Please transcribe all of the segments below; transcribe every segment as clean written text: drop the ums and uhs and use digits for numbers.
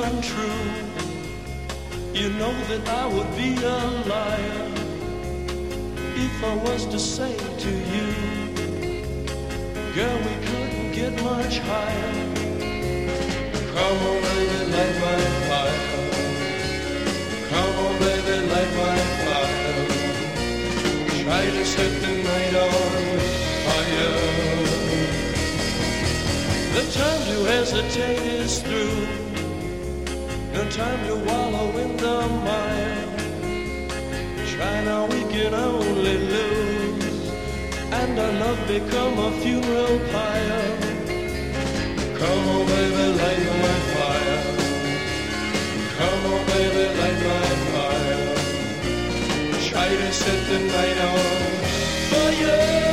untrue, you know that I would be a liar if I was to say to you, girl, we couldn't get much higher. Come on, baby, light my fire. Come on, baby, light my fire. Try to set the night on fire. The time to hesitate is through. No time to wallow in the mire. Try now, we can only lose, and our love become a funeral pyre. Come on, baby, light my fire. Come on, baby, light my fire. Try to set the night on fire.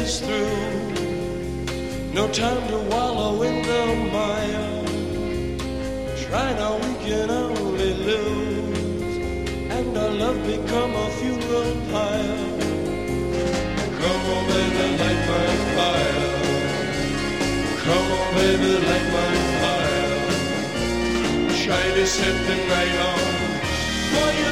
is through. No time to wallow in the mire. Try now, we can only lose, and our love become a funeral pyre. Come on, baby, light my fire. Come on, baby, light my fire. Try to set the night on for you.